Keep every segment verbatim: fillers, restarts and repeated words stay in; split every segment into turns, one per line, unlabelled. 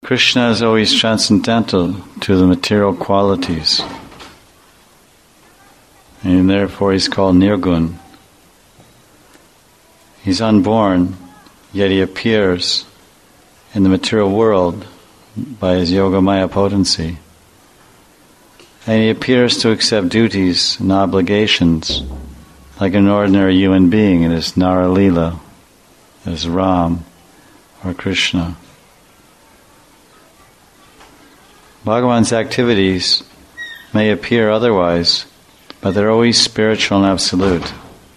Krishna is always transcendental to the material qualities, and therefore he's called Nirgun. He's unborn, yet he appears in the material world by his Yogamaya potency. And he appears to accept duties and obligations like an ordinary human being in his Nara Leela, as Ram or Krishna. Bhagavan's activities may appear otherwise, but they're always spiritual and absolute.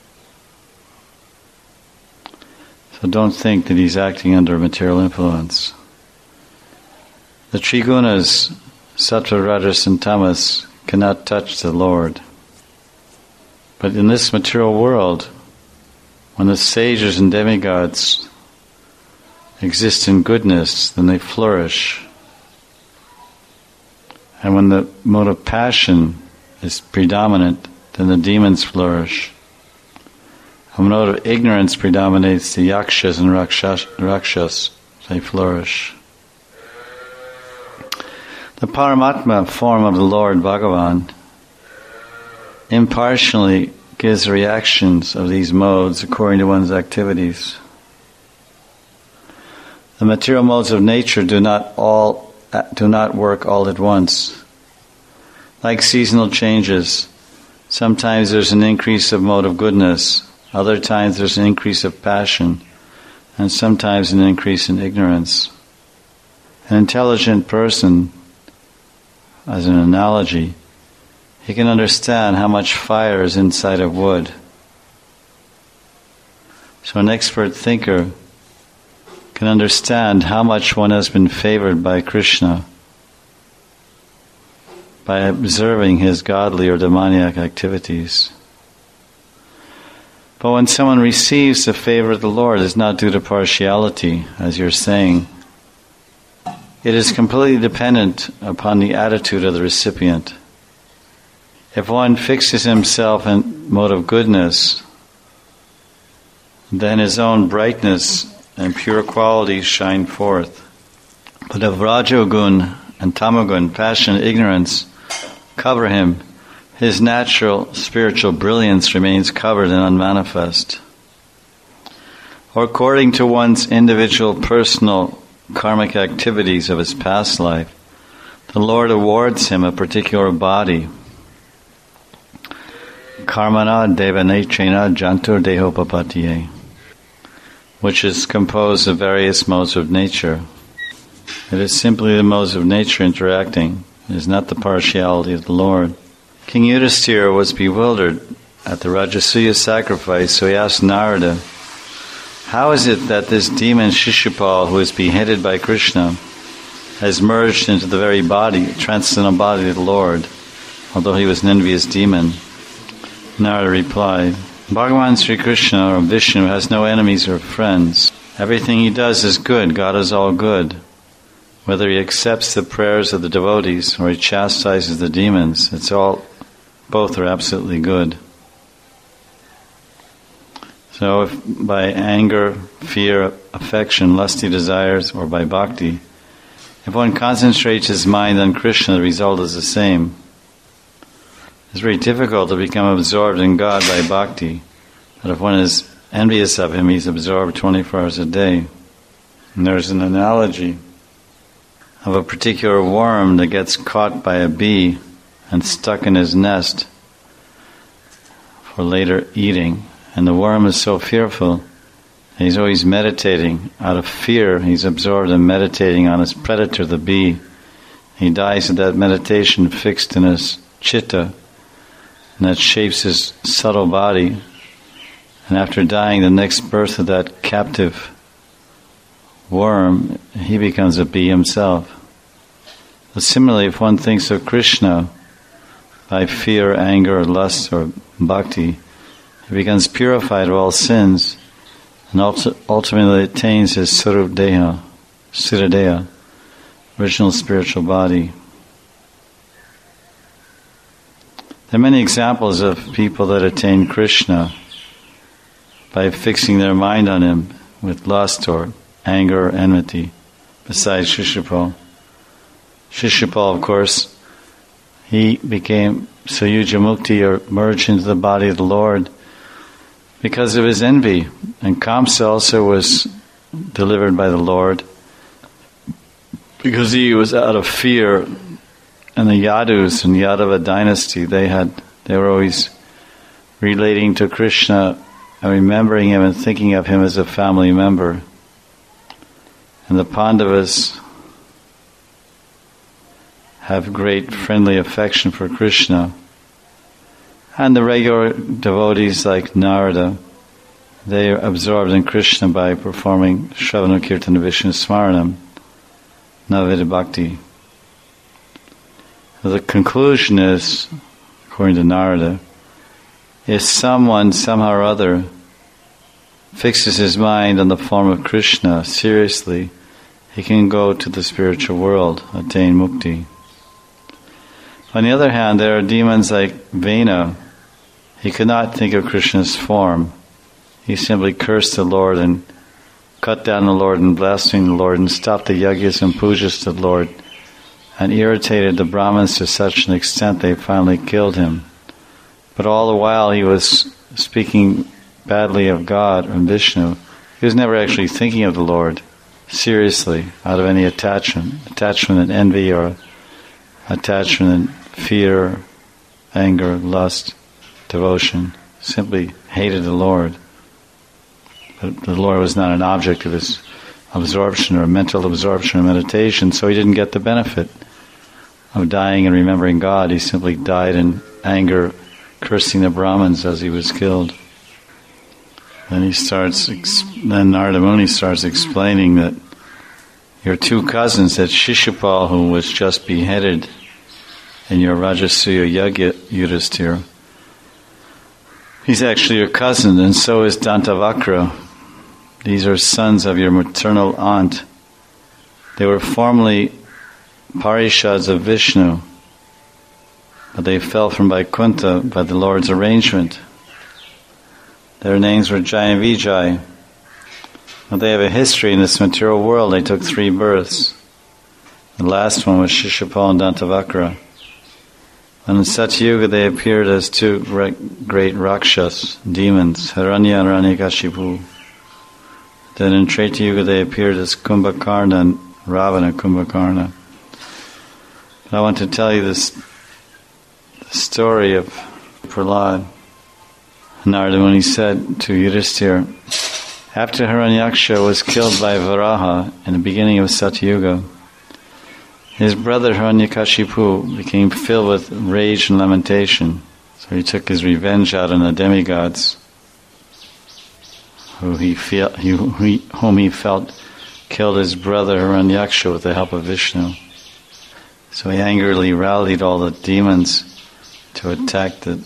So don't think that he's acting under material influence. The Trigunas, Sattva, Rajas, and Tamas, cannot touch the Lord. But in this material world, when the sages and demigods exist in goodness, then they flourish. And when the mode of passion is predominant, then the demons flourish. When the mode of ignorance predominates, the yakshas and rakshas, rakshas, they flourish. The Paramatma form of the Lord Bhagavan impartially gives reactions of these modes according to one's activities. The material modes of nature do not all do not work all at once. Like seasonal changes, sometimes there's an increase of mode of goodness, other times there's an increase of passion, and sometimes an increase in ignorance. An intelligent person, as an analogy, he can understand how much fire is inside of wood. So an expert thinker can understand how much one has been favored by Krishna by observing his godly or demoniac activities. But when someone receives the favor of the Lord, it's not due to partiality, as you're saying. It is completely dependent upon the attitude of the recipient. If one fixes himself in mode of goodness, then his own brightness and pure qualities shine forth. But if Rajogun and Tamagun, passion and ignorance, cover him, his natural spiritual brilliance remains covered and unmanifest. Or according to one's individual personal karmic activities of his past life, the Lord awards him a particular body. Karmana devanechena jantur dehopapatiye, which is composed of various modes of nature. It is simply the modes of nature interacting. It is not the partiality of the Lord. King Yudhisthira was bewildered at the Rajasuya sacrifice, so he asked Narada, how is it that this demon Shishupal, who is beheaded by Krishna, has merged into the very body, transcendental body of the Lord, although he was an envious demon? Narada replied, Bhagavan Sri Krishna, or Vishnu, has no enemies or friends. Everything he does is good. God is all good. Whether he accepts the prayers of the devotees or he chastises the demons, it's all, both are absolutely good. So if by anger, fear, affection, lusty desires, or by bhakti, if one concentrates his mind on Krishna, the result is the same. It's very difficult to become absorbed in God by bhakti, but if one is envious of him, he's absorbed twenty-four hours a day. And there's an analogy of a particular worm that gets caught by a bee and stuck in his nest for later eating. And the worm is so fearful, he's always meditating. Out of fear, he's absorbed in meditating on his predator, the bee. He dies with that meditation fixed in his chitta, and that shapes his subtle body. And after dying, the next birth of that captive worm, he becomes a bee himself. But similarly, if one thinks of Krishna by fear, anger, lust, or bhakti, he becomes purified of all sins and ultimately attains his Sarup Deha, Siradeha, original spiritual body. There are many examples of people that attain Krishna by fixing their mind on him with lust or anger or enmity. besides Shishupal. Shishupal, of course, he became Sayuja Mukti, or merged into the body of the Lord, because of his envy. And Kamsa also was delivered by the Lord because he was out of fear. And the Yadus and Yadava dynasty, they had they were always relating to Krishna and remembering him and thinking of him as a family member. And the Pandavas have great friendly affection for Krishna. And the regular devotees like Narada, they are absorbed in Krishna by performing Shravana Kirtana Vishnu Smaranam, Navavida Bhakti. The conclusion is, according to Narada, if someone somehow or other fixes his mind on the form of Krishna seriously, he can go to the spiritual world, attain mukti. On the other hand, there are demons like Vena. He could not think of Krishna's form. He simply cursed the Lord and cut down the Lord and blasphemed the Lord and stopped the yajnas and pujas to the Lord and irritated the Brahmins to such an extent they finally killed him. But all the while he was speaking badly of God and Vishnu. He was never actually thinking of the Lord seriously, out of any attachment, attachment and envy, or attachment and fear, anger, lust, devotion. Simply hated the Lord. But the Lord was not an object of his absorption or mental absorption or meditation, so he didn't get the benefit of dying and remembering God. He simply died in anger, cursing the Brahmins as he was killed. Then he starts, then Narada Muni starts explaining that your two cousins, that Shishupal, who was just beheaded in your Rajasuya Yagya, Yudhisthira, he's actually your cousin, and so is Dantavakra. These are sons of your maternal aunt. They were formerly Parishads of Vishnu, but they fell from Vaikuntha by the Lord's arrangement. Their names were Jai and Vijay. Now they have a history in this material world. They took three births. The last one was Shishupal and Dantavakra. And in Satyuga they appeared as two great Rakshas, demons, Hiranya and Hiranyakashipu. Then in Treta Yuga they appeared as Kumbhakarna and Ravana Kumbhakarna. I want to tell you this the story of Prahlad. Narada Muni said to Yudhisthira, after Hiranyaksha was killed by Varaha in the beginning of Satyuga, his brother Hiranyakashipu became filled with rage and lamentation. So he took his revenge out on the demigods, who he feel, who he, whom he felt killed his brother Hiranyaksha with the help of Vishnu. So he angrily rallied all the demons to attack the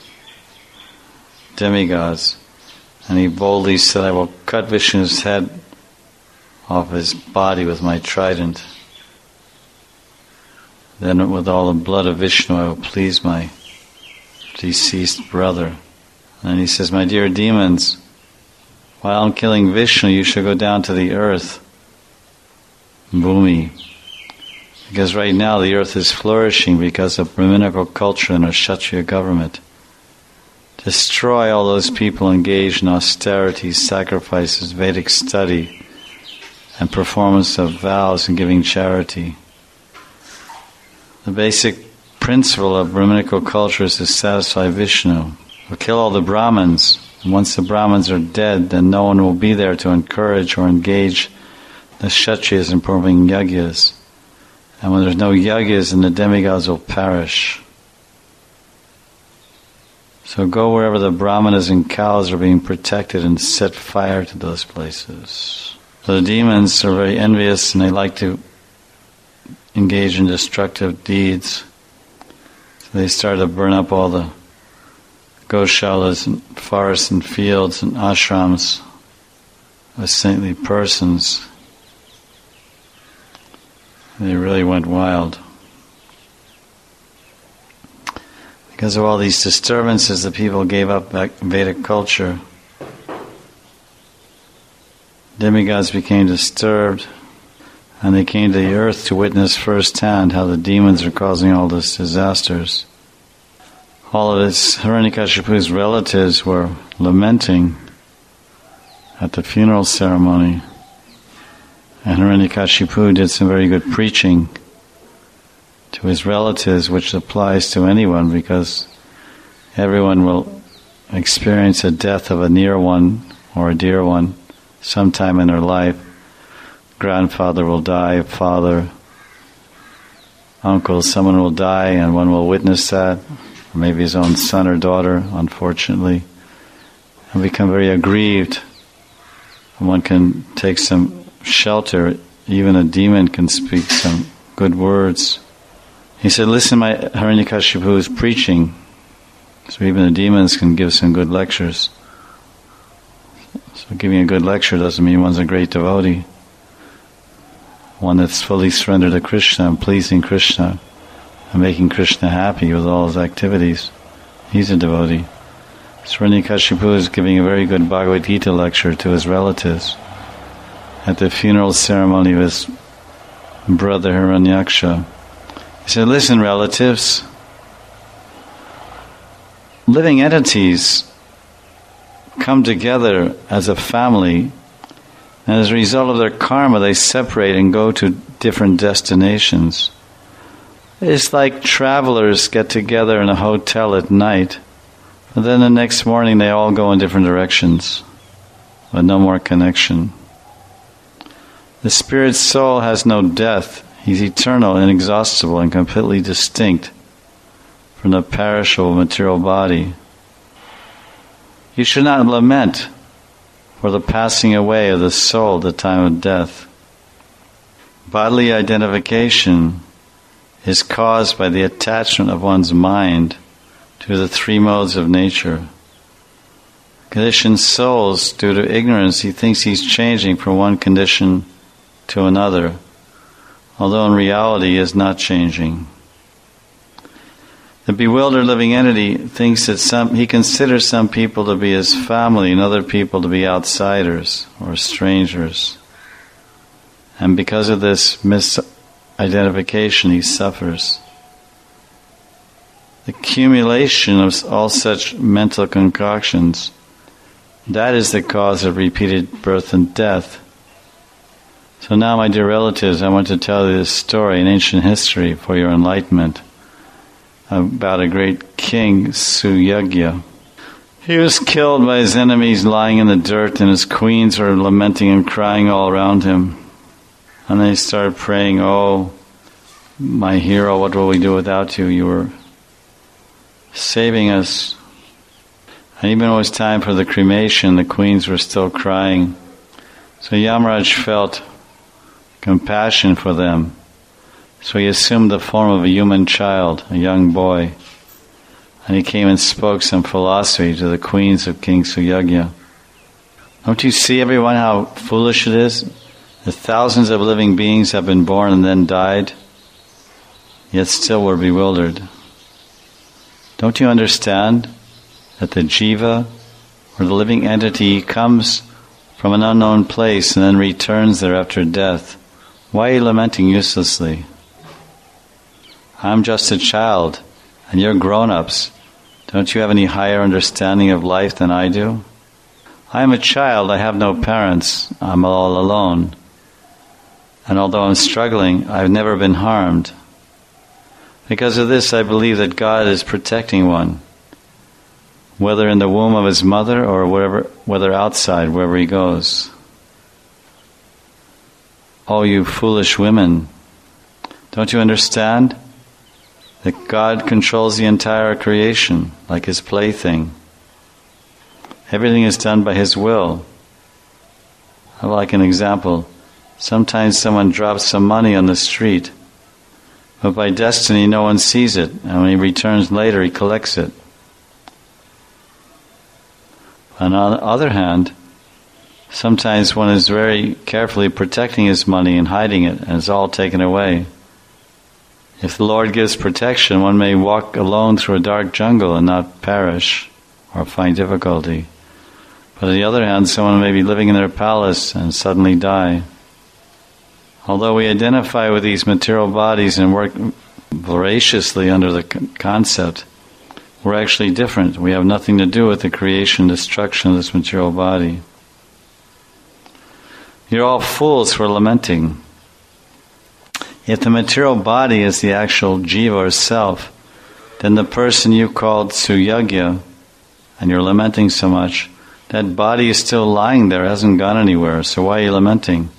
demigods. And he boldly said, I will cut Vishnu's head off his body with my trident. Then with all the blood of Vishnu I will please my deceased brother. And he says, my dear demons, while I'm killing Vishnu, you should go down to the earth, Bhumi. Because right now the earth is flourishing because of Brahminical culture and a Kshatriya government. Destroy all those people engaged in austerity, sacrifices, Vedic study, and performance of vows and giving charity. The basic principle of Brahminical culture is to satisfy Vishnu. We'll kill all the Brahmins, and once the Brahmins are dead, then no one will be there to encourage or engage the Kshatriyas in performing yajnas. And when there's no yajnas, then the demigods will perish. So go wherever the brahmanas and cows are being protected and set fire to those places. So the demons are very envious and they like to engage in destructive deeds. So they start to burn up all the goshalas and forests and fields and ashrams of saintly persons. They really went wild. Because of all these disturbances, the people gave up Vedic culture. Demigods became disturbed. And they came to the earth to witness firsthand how the demons are causing all these disasters. All of his Hiranyakashipu's relatives were lamenting at the funeral ceremony. And Hiranyakashipu did some very good preaching to his relatives, which applies to anyone, because everyone will experience a death of a near one or a dear one sometime in their life. Grandfather will die, father, uncle, someone will die, and one will witness that, or maybe his own son or daughter, unfortunately, and become very aggrieved. And one can take some shelter. Even a demon can speak some good words. He said, listen, my Hiranyakashipu is preaching, so even the demons can give some good lectures. So giving a good lecture doesn't mean one's a great devotee. One that's fully surrendered to Krishna and pleasing Krishna and making Krishna happy with all his activities. He's a devotee. So Hiranyakashipu is giving a very good Bhagavad Gita lecture to his relatives at the funeral ceremony of his brother Hiranyaksha. He said, listen, relatives, living entities come together as a family, and as a result of their karma, they separate and go to different destinations. It's like travelers get together in a hotel at night, but then the next morning they all go in different directions, with no more connection. The spirit soul has no death. He's eternal, inexhaustible, and completely distinct from the perishable material body. You should not lament for the passing away of the soul at the time of death. Bodily identification is caused by the attachment of one's mind to the three modes of nature. Conditioned souls, due to ignorance, he thinks he's changing from one condition to another, although in reality he is not changing. The bewildered living entity thinks that some he considers some people to be his family and other people to be outsiders or strangers. And because of this misidentification, he suffers. The accumulation of all such mental concoctions, that is the cause of repeated birth and death. So now, my dear relatives, I want to tell you this story in ancient history for your enlightenment, about a great king, Suyagya. He was killed by his enemies lying in the dirt, and his queens were lamenting and crying all around him. And they started praying, oh, my hero, what will we do without you? You were saving us. And even when it was time for the cremation, the queens were still crying. So Yamaraj felt compassion for them. So he assumed the form of a human child, a young boy, and he came and spoke some philosophy to the queens of King Suyagya. Don't you see, everyone, how foolish it is? The thousands of living beings have been born and then died, yet still we're bewildered. Don't you understand that the jiva, or the living entity, comes from an unknown place and then returns there after death? Why are you lamenting uselessly? I'm just a child, and you're grown-ups. Don't you have any higher understanding of life than I do? I am a child, I have no parents, I'm all alone. And although I'm struggling, I've never been harmed. Because of this, I believe that God is protecting one, whether in the womb of his mother or wherever, whether outside, wherever he goes. Oh, you foolish women, don't you understand that God controls the entire creation like his plaything? Everything is done by his will. I like an example. Sometimes someone drops some money on the street, but by destiny no one sees it, and when he returns later he collects it. On the other hand, sometimes one is very carefully protecting his money and hiding it, and it's all taken away. If the Lord gives protection, one may walk alone through a dark jungle and not perish or find difficulty. But on the other hand, someone may be living in their palace and suddenly die. Although we identify with these material bodies and work voraciously under the concept, we're actually different. We have nothing to do with the creation and destruction of this material body. You're all fools for lamenting. If the material body is the actual jiva or self, then the person you called Suyagya, and you're lamenting so much, that body is still lying there, hasn't gone anywhere, so why are you lamenting?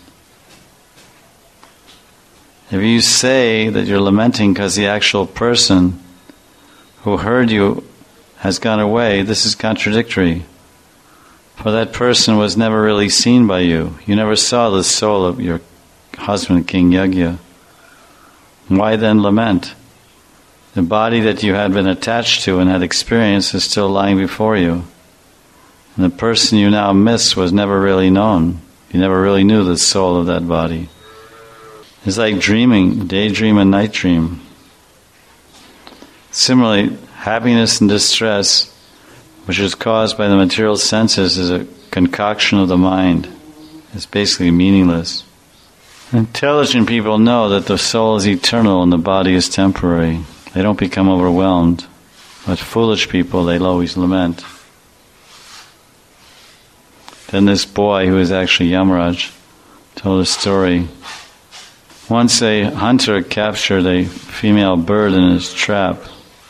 If you say that you're lamenting because the actual person who heard you has gone away, this is contradictory. For that person was never really seen by you. You never saw the soul of your husband, King Yagya. Why then lament? The body that you had been attached to and had experienced is still lying before you. And the person you now miss was never really known. You never really knew the soul of that body. It's like dreaming, daydream and night dream. Similarly, happiness and distress, which is caused by the material senses, is a concoction of the mind. It's basically meaningless. Intelligent people know that the soul is eternal and the body is temporary. They don't become overwhelmed. But foolish people, they'll always lament. Then this boy, who is actually Yamaraj, told a story. Once a hunter captured a female bird in his trap.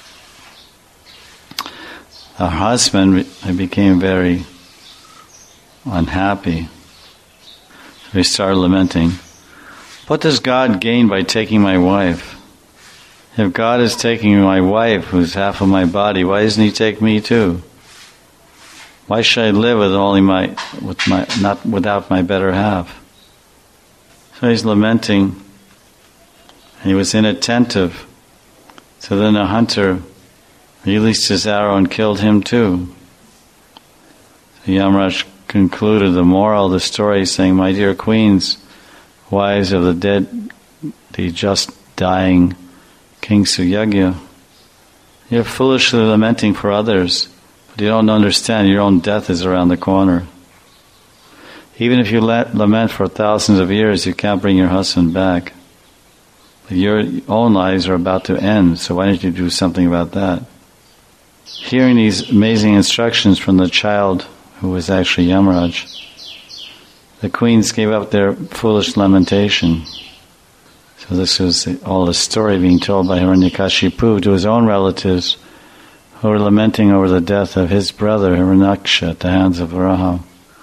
Her husband became very unhappy. He started lamenting, "What does God gain by taking my wife? If God is taking my wife, who's half of my body, why doesn't He take me too? Why should I live with only my, with my, not without my better half?" So he's lamenting, and he was inattentive. So then the hunter released his arrow and killed him too. So Yamaraj concluded the moral of the story, saying, "My dear queens, wives of the dead, the just dying King Suyagya, you're foolishly lamenting for others, but you don't understand your own death is around the corner. Even if you let, lament for thousands of years, you can't bring your husband back. But your own lives are about to end, so why don't you do something about that?" Hearing these amazing instructions from the child who was actually Yamaraj, the queens gave up their foolish lamentation. So this was all a story being told by Hiranyakashipu to his own relatives who were lamenting over the death of his brother Hiranyaksha at the hands of Varaha.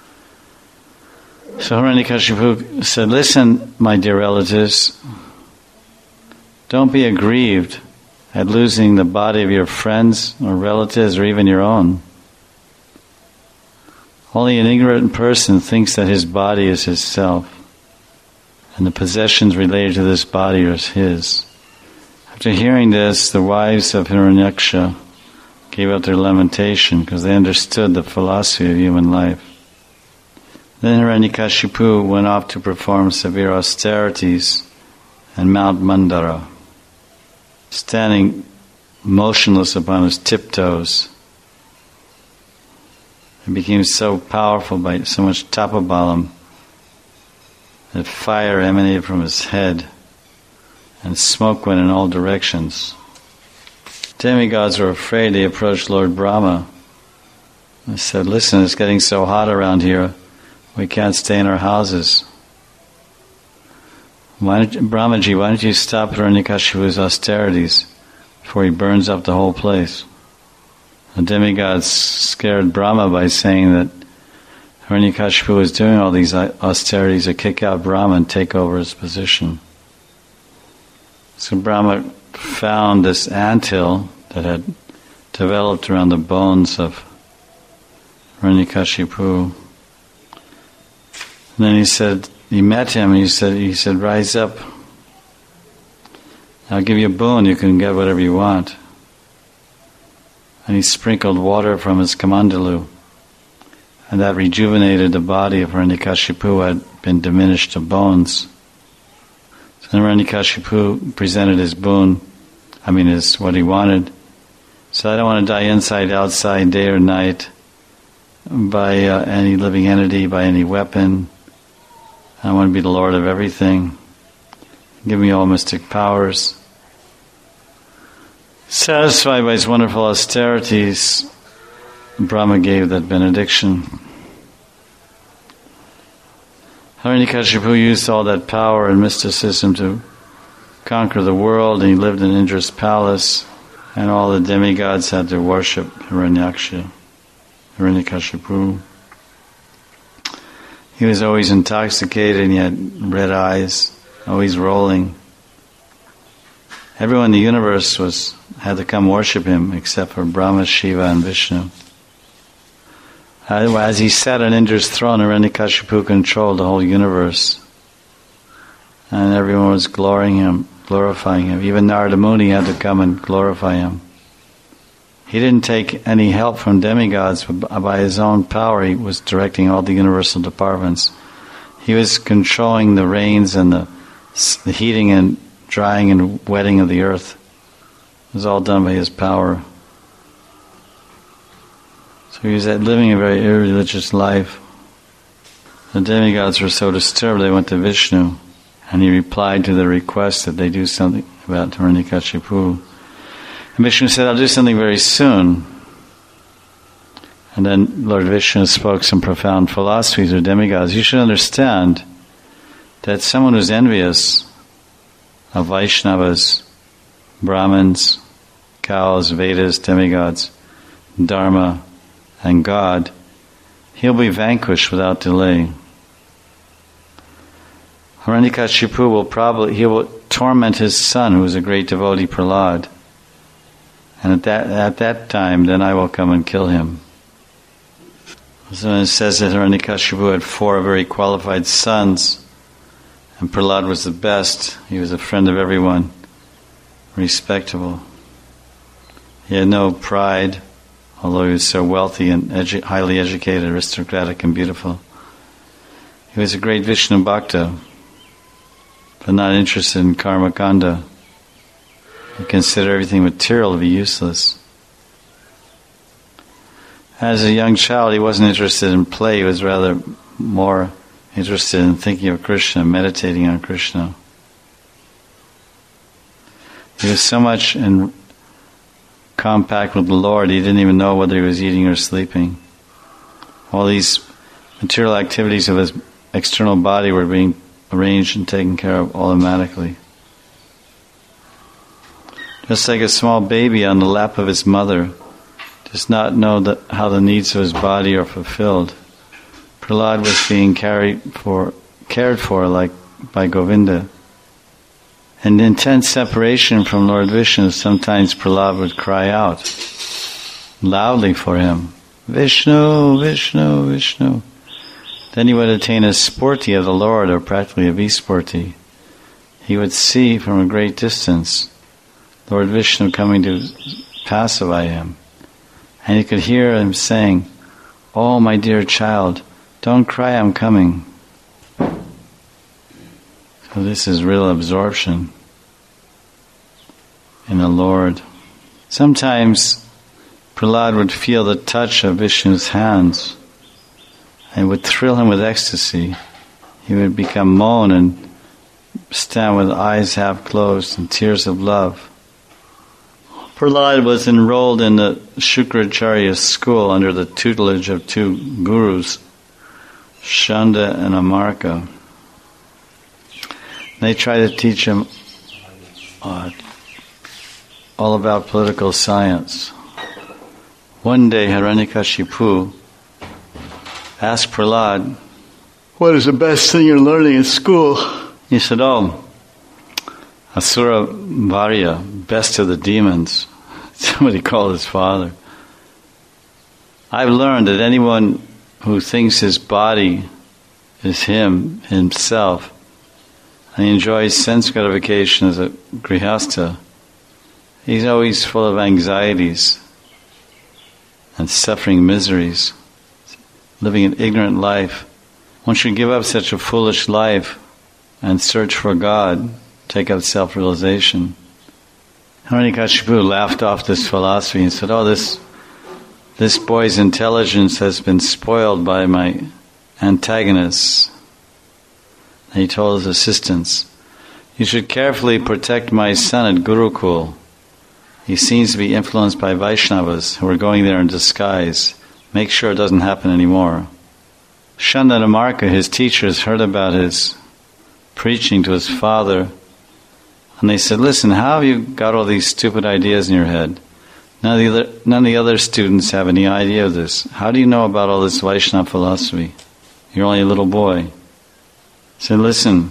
So Hiranyakashipu said, "Listen, my dear relatives, don't be aggrieved at losing the body of your friends or relatives or even your own. Only an ignorant person thinks that his body is his self, and the possessions related to this body are his." After hearing this, the wives of Hiranyaksha gave up their lamentation because they understood the philosophy of human life. Then Hiranyakashipu went off to perform severe austerities on Mount Mandara, standing motionless upon his tiptoes. He became so powerful by so much tapabalam that fire emanated from his head and smoke went in all directions. Demigods were afraid. They approached Lord Brahma and said, "Listen, it's getting so hot around here, we can't stay in our houses. Why don't you, Brahmaji, why don't you stop Hiranyakashipu's austerities before he burns up the whole place?" The demigods scared Brahma by saying that Hiranyakashipu was doing all these austerities to kick out Brahma and take over his position. So Brahma found this anthill that had developed around the bones of Hiranyakashipu. And then he said, he met him and he said, he said, "Rise up. I'll give you a boon, you can get whatever you want." And he sprinkled water from his kamandalu, and that rejuvenated the body of Hiranyakashipu, who had been diminished to bones. So then Hiranyakashipu presented his boon, I mean his what he wanted. So, "I don't want to die inside, outside, day or night, by uh, any living entity, by any weapon. I want to be the Lord of everything. Give me all mystic powers. Satisfied by his wonderful austerities, Brahma gave that benediction. Hiranyakashipu used all that power and mysticism to conquer the world, and he lived in Indra's palace, and all the demigods had to worship Hiranyaksha, Hiranyakashipu. He was always intoxicated, and he had red eyes, always rolling. Everyone in the universe was had to come worship him, except for Brahma, Shiva, and Vishnu. As he sat on Indra's throne, Hiranyakashipu controlled the whole universe, and everyone was glorifying him, glorifying him. Even Narada Muni had to come and glorify him. He didn't take any help from demigods, but by his own power he was directing all the universal departments. He was controlling the rains and the, the heating and drying and wetting of the earth. It was all done by his power. So he was living a very irreligious life. The demigods were so disturbed, they went to Vishnu, and he replied to the request that they do something about Hiranyakashipu. And Vishnu said, I'll do something very soon. And then Lord Vishnu spoke some profound philosophies of demigods. You should understand that someone who's envious of Vaishnavas, Brahmins, cows, Vedas, demigods, Dharma, and God, he'll be vanquished without delay. Hiranyakashipu will probably, he will torment his son, who is a great devotee, Prahlad. And at that at that time, then I will come and kill him. So it says that Hiranyakashipu had four very qualified sons, and Prahlad was the best. He was a friend of everyone, respectable. He had no pride, although he was so wealthy and edu- highly educated, aristocratic and beautiful. He was a great Vishnu Bhakta, but not interested in karma kanda. He considered everything material to be useless. As a young child, he wasn't interested in play. He was rather more interested in thinking of Krishna, meditating on Krishna. He was so much in compact with the Lord, he didn't even know whether he was eating or sleeping. All these material activities of his external body were being arranged and taken care of automatically. Just like a small baby on the lap of his mother does not know that how the needs of his body are fulfilled. Prahlad was being carried for, cared for like by Govinda. In intense separation from Lord Vishnu, sometimes Prahlad would cry out loudly for him, Vishnu, Vishnu, Vishnu. Then he would attain a sporti of the Lord, or practically a visporti. He would see from a great distance Lord Vishnu coming to pacify him. And he could hear him saying, oh, my dear child, don't cry, I'm coming. So this is real absorption in the Lord. Sometimes Prahlad would feel the touch of Vishnu's hands, and it would thrill him with ecstasy. He would become moan and stand with eyes half closed and tears of love. Prahlad was enrolled in the Shukracharya school under the tutelage of two gurus, Shanda and Amarka. They tried to teach him uh, all about political science. One day Hiranyakashipu asked Prahlad, what is the best thing you're learning in school? He said, oh, Asura Varya, best of the demons. Somebody called his father. I've learned that anyone who thinks his body is him, himself, and he enjoys sense gratification as a grihastha, he's always full of anxieties and suffering miseries, living an ignorant life. One should give up such a foolish life and search for God, take up self-realization. Hiranyakashipu laughed off this philosophy and said, oh, this this boy's intelligence has been spoiled by my antagonists. And he told his assistants, You should carefully protect my son at Gurukul. He seems to be influenced by Vaishnavas who are going there in disguise. Make sure it doesn't happen anymore. Shandanamarka, his teachers, heard about his preaching to his father, and they said, listen, how have you got all these stupid ideas in your head? None of the other, none of the other students have any idea of this. How do you know about all this Vaishnava philosophy? You're only a little boy. He said, listen,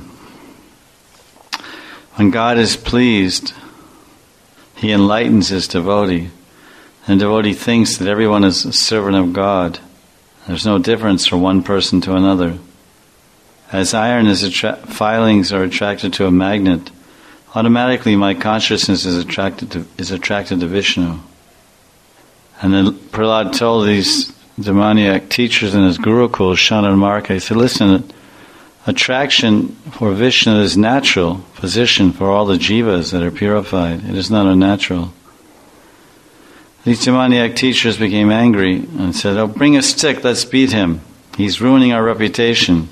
when God is pleased, He enlightens His devotee. And the devotee thinks that everyone is a servant of God. There's no difference from one person to another. As iron is attra- filings are attracted to a magnet, automatically my consciousness is attracted to is attracted to Vishnu. And then Prahlad told these demoniac teachers in his Gurukul, Shandanamarka, he said, listen, attraction for Vishnu is natural position for all the jivas that are purified. It is not unnatural. These demoniac teachers became angry and said, oh, bring a stick, let's beat him. He's ruining our reputation.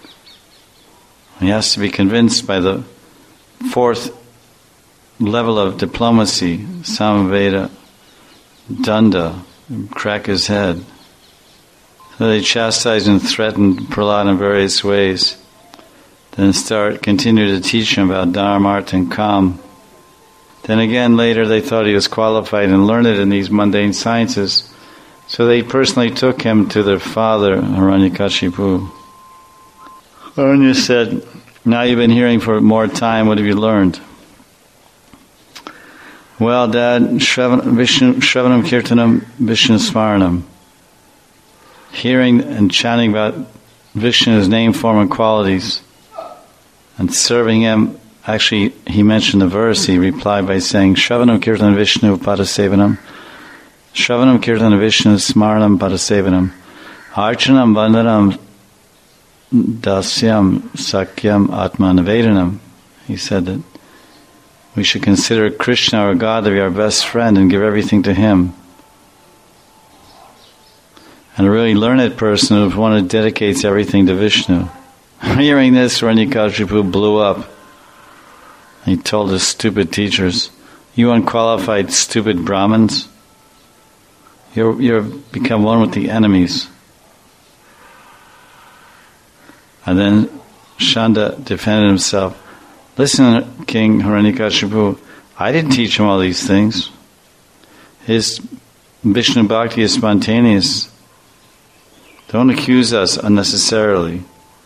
He has to be convinced by the fourth level of diplomacy, Samveda, Danda, crack his head. So they chastised and threatened Prahlad in various ways. Then start, continue to teach him about Dharma, Artha, and Kam. Then again later they thought he was qualified and learned in these mundane sciences. So they personally took him to their father, Hiranyakashipu. Hiranya said, now you've been hearing for more time, what have you learned? Well, Dad, Shravanam, Vishnu, Shravanam Kirtanam, Vishnu Smaranam. Hearing and chanting about Vishnu's name, form, and qualities, and serving Him. Actually, he mentioned the verse, he replied by saying, Shravanam Kirtanam Vishnu Padasevanam, Shravanam Kirtanam Vishnu Smaranam Padasevanam, Archanam Vandanam Dasyam Sakyam Atmanavedanam. He said that we should consider Krishna our God to be our best friend and give everything to Him. And a really learned person is one who dedicates everything to Vishnu. Hearing this, Hiranyakashipu blew up. He told his stupid teachers, you unqualified stupid Brahmins, you're, you're become one with the enemies. And then Shanda defended himself. Listen, King Hiranyakashipu, I didn't teach him all these things. His Vishnu Bhakti is spontaneous. Don't accuse us unnecessarily.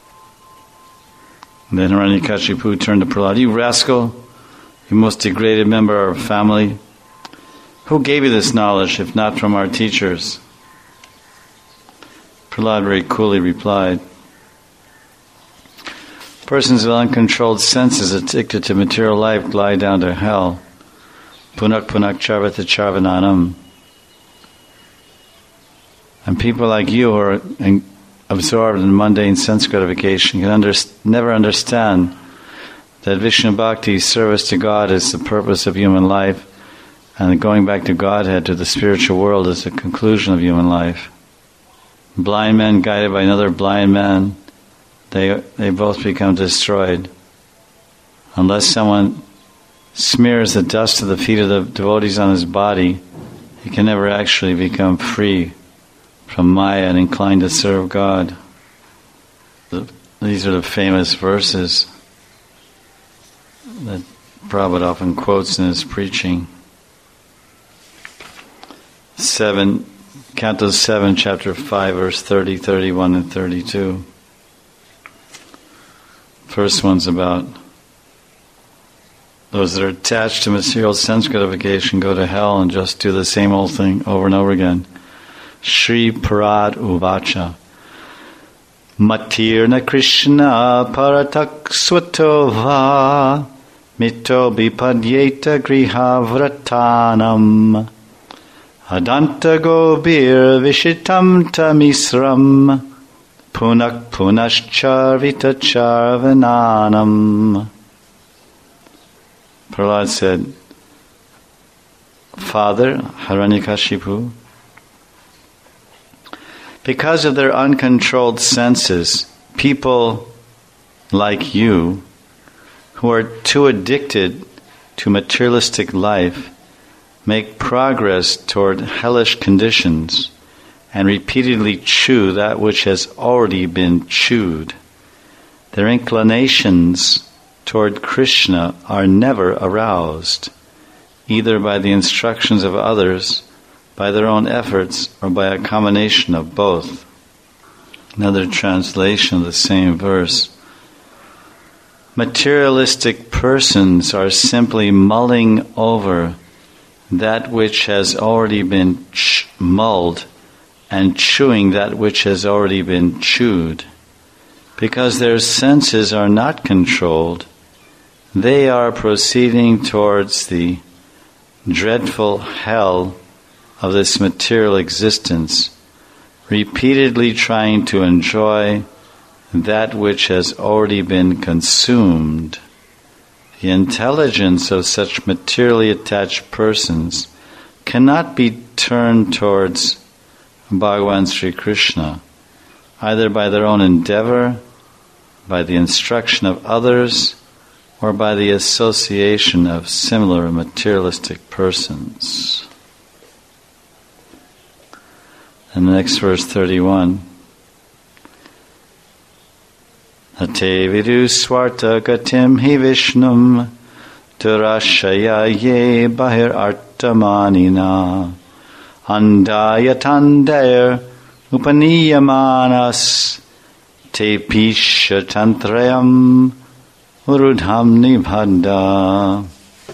And then Hiranyakashipu turned to Prahlad, you rascal, you most degraded member of our family. Who gave you this knowledge, if not from our teachers? Prahlad very coolly replied, persons with uncontrolled senses addicted to material life glide down to hell. Punak punak charvata charvananam. And people like you who are in, absorbed in mundane sense gratification can under, never understand that Vishnu Bhakti, service to God, is the purpose of human life, and going back to Godhead, to the spiritual world, is the conclusion of human life. Blind men guided by another blind man, they they both become destroyed. Unless someone smears the dust of the feet of the devotees on his body, he can never actually become free from Maya and inclined to serve God. These are the famous verses that Prabhupada often quotes in his preaching. Seven, Canto seven, chapter five, verse thirty, thirty-one, and thirty-two. First one's about those that are attached to material sense gratification go to hell and just do the same old thing over and over again. Shri Parad Uvacha Matirna Krishna Paratak Swatova Mito Bipadyeta Griha Vratanam Adanta Gobir Vishitam Tamisram Punak Punascharvita Charvananam. Prahlad said, Father Hiranyakashipu, because of their uncontrolled senses, people like you, who are too addicted to materialistic life make progress toward hellish conditions and repeatedly chew that which has already been chewed. Their inclinations toward Krishna are never aroused, either by the instructions of others, by their own efforts, or by a combination of both. Another translation of the same verse. Materialistic persons are simply mulling over that which has already been ch- mulled and chewing that which has already been chewed. Because their senses are not controlled, they are proceeding towards the dreadful hell of this material existence, repeatedly trying to enjoy that which has already been consumed. The intelligence of such materially attached persons cannot be turned towards Bhagavan Sri Krishna, either by their own endeavor, by the instruction of others, or by the association of similar materialistic persons. And the next verse, thirty-one. Ate vidu swarta gatim hi vishnum durashaya ye bahir artamanina andayatandair upaniyamanas te pisha tantrayam urudham nibhada.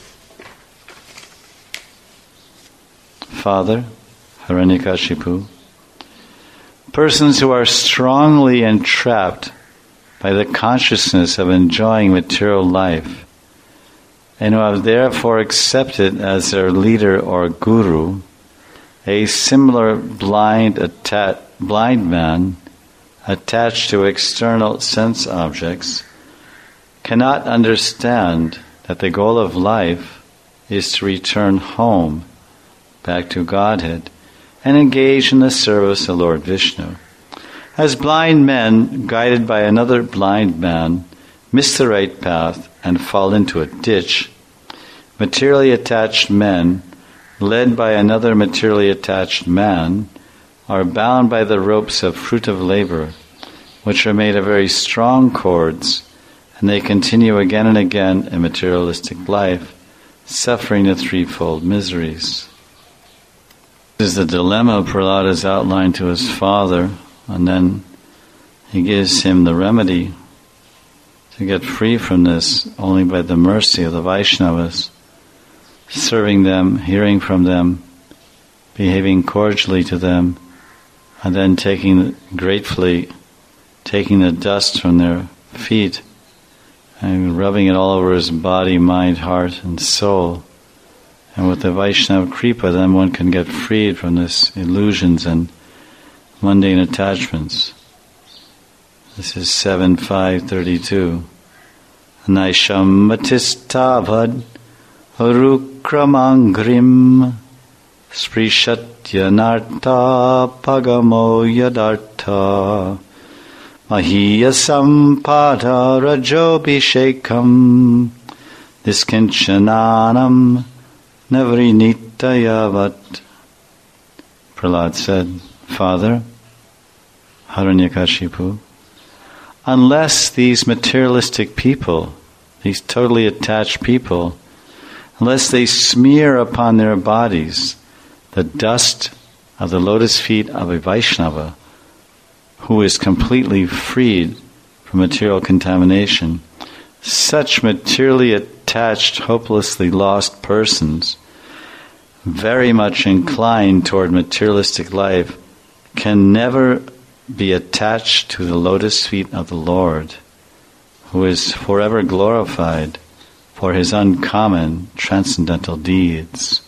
Father, Hiranyakashipu, persons who are strongly entrapped by the consciousness of enjoying material life, and who have therefore accepted as their leader or guru a similar blind, atta- blind man attached to external sense objects, cannot understand that the goal of life is to return home, back to Godhead, and engage in the service of Lord Vishnu. As blind men, guided by another blind man, miss the right path and fall into a ditch, materially attached men, led by another materially attached man, are bound by the ropes of fruit of labor, which are made of very strong cords, and they continue again and again in materialistic life, suffering the threefold miseries. This is the dilemma Prahlada has outlined to his father, and then he gives him the remedy to get free from this only by the mercy of the Vaishnavas, serving them, hearing from them, behaving cordially to them, and then taking gratefully taking the dust from their feet and rubbing it all over his body, mind, heart, and soul. And with the Vaishnava Kripa, then one can get freed from this illusions and mundane attachments. This is seven five thirty-two. Naisham matistavad urukramangrim sprishatyanartha pagamo yadartha mahiyasam pada rajobhishekam niskinchananam navrinitayavat. Prahlad said, Father, Hiranyakashipu, unless these materialistic people, these totally attached people, unless they smear upon their bodies the dust of the lotus feet of a Vaishnava who is completely freed from material contamination, such materially attached, hopelessly lost persons, very much inclined toward materialistic life, can never be attached to the lotus feet of the Lord, who is forever glorified for his uncommon transcendental deeds.